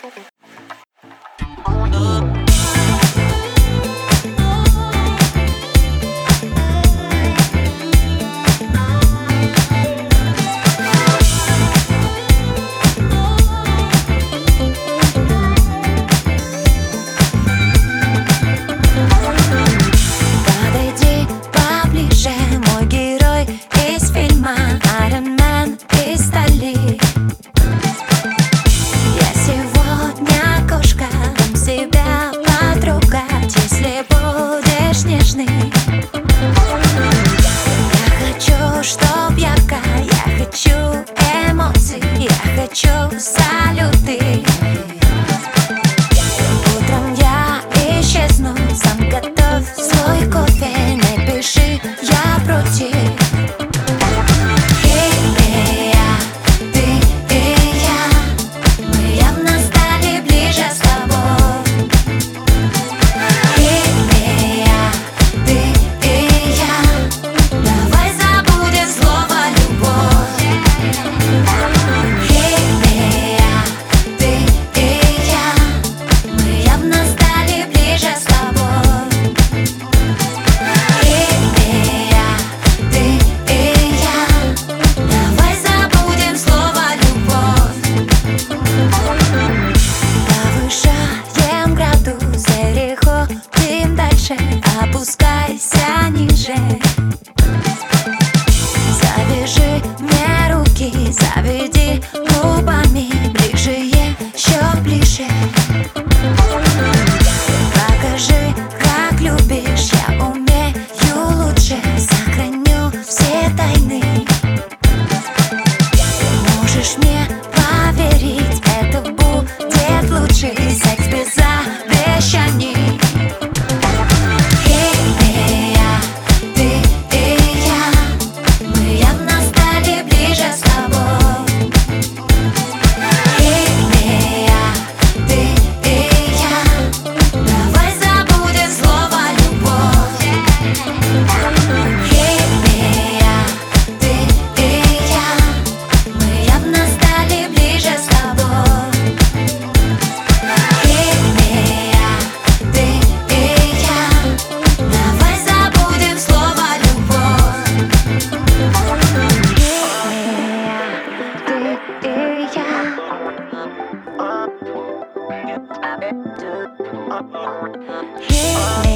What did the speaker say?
Подойди поближе, мой герой из фильма Iron Man из стали. Я сегодня кошка, дам себя потрогать, если будешь нежный. Я хочу, чтоб ярко, я хочу эмоций, я хочу салюты. Утром я исчезну, сам готовь свой кофе, напиши, я против. Ты и я, мы явно стали ближе с тобой. Ты и я, давай забудем слово любовь. Ты и я, мы явно стали ближе с тобой. Ты и я, давай забудем слово любовь. Повышаем градус, переходим дальше, опускайся ниже. Завяжи мне руки, заведи губами ближе, еще ближе. Покажи, как любишь, я умею лучше, сохраню все тайны. Можешь мне поверить, это будет лучший секс без обещаний. Ты и я, мы явно стали ближе с тобой. Ты и я, давай забудем слово любовь. Ты и я, мы явно стали ближе с тобой. Ты и я, давай забудем слово любовь. Ты и я.